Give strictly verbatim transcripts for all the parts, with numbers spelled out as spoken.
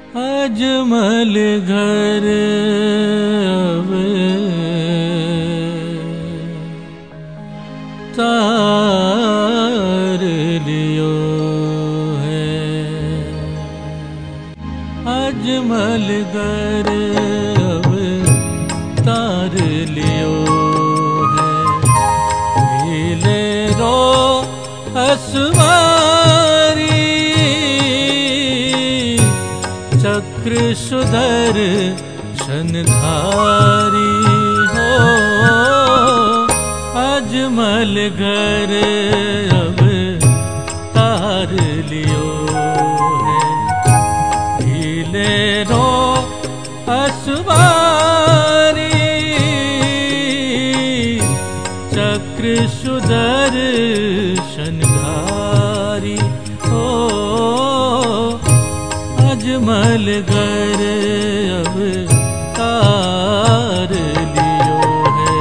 अजमल घर अब तार लियो है। अजमल घर अब तार लियो है। हिले रो असवारी चक्र सुदर शनधारी हो। अजमल घर अब तार लियो है। हिले रो असवारी चक्र सुदर शनधारी हो। अजमल घर अब तार लियो है।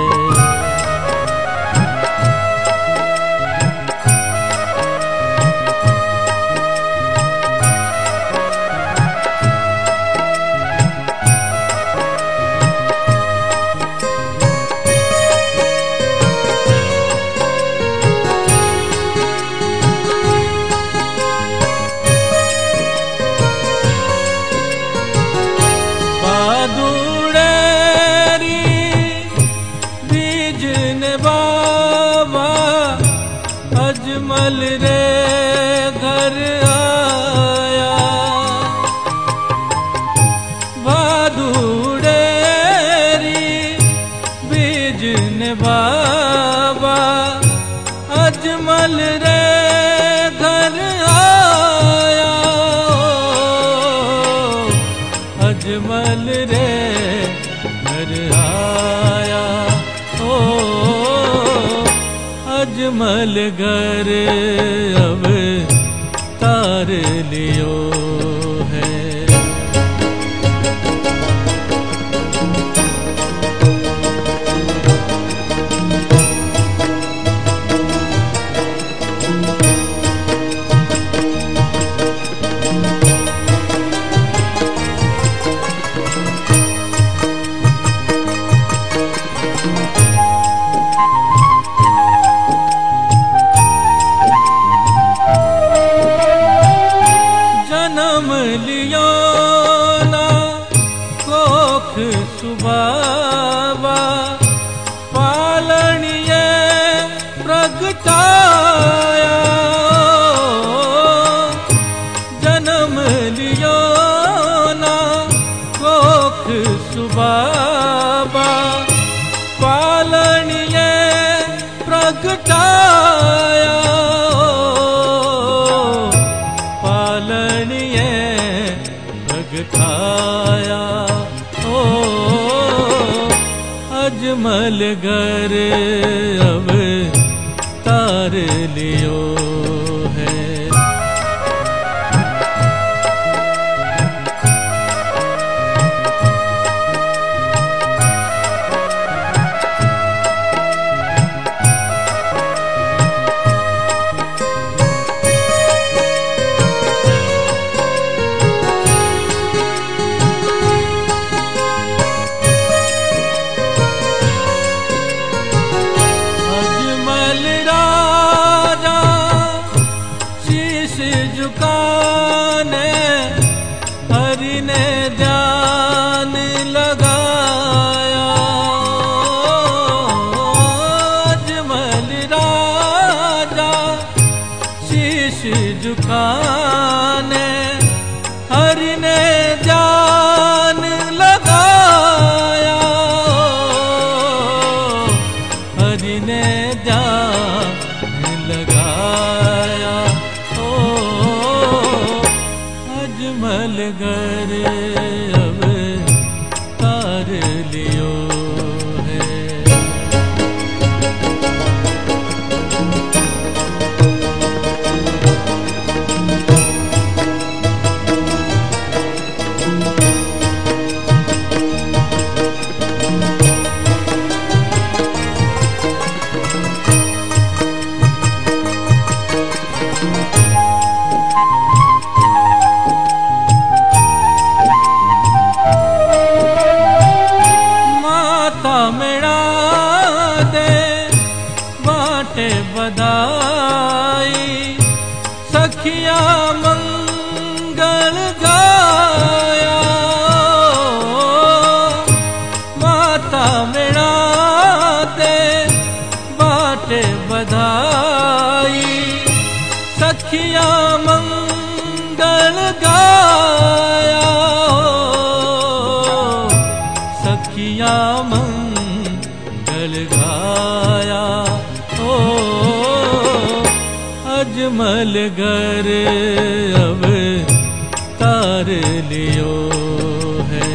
अजमल रे घर आया भादुड़ेरी बीजन बाबा। अजमल रे घर आया अजमल रे घर आया ओ। अजमल घर अब तार लियो है। जन्म लियो ना कोख सुबाबा पालनिये प्रगटाया। जन्म लियो ना कोख सुबाबा पालनिये प्रगटाया। पालनिये प्रगटाया ओ। अजमल घर अब तार लियो है। झुकाने हरि ने ध्यान लगाया। अजमल राजा शीश झुकाने हरि ने ध्यान लगाया। हरि ने ध्यान लगाया ओ। अजमल घर अब तार लियो है। बधाई, सखिया मंगल गाया। माता मेणा ते बाटे बधाई, सखिया मंगल गाया। सखिया मंगल गाया। ओ अजमल घर अब तार लियो है।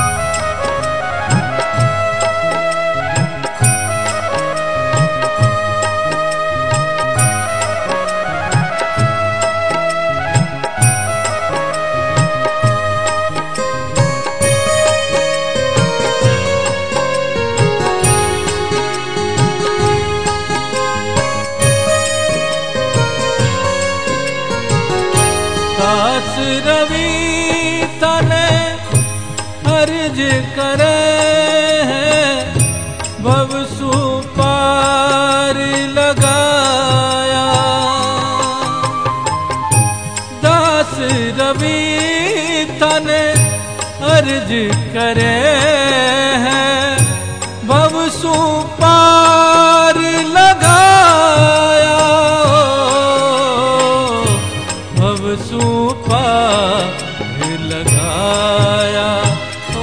दास रवि तने अर्ज करे है, भव सुपार लगाया। दास रवि तने अर्ज करे है, भव सुपार लगाया। भव सुपार लगाया। ओ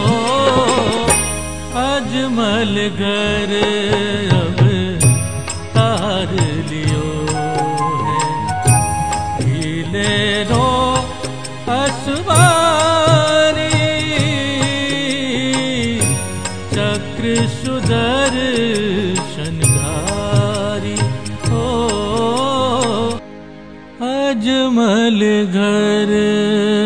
अजमल घर अब तार लियो है। ढीले रो असवारी, चक्र सुदर्शनधारी। ओ अजमल घर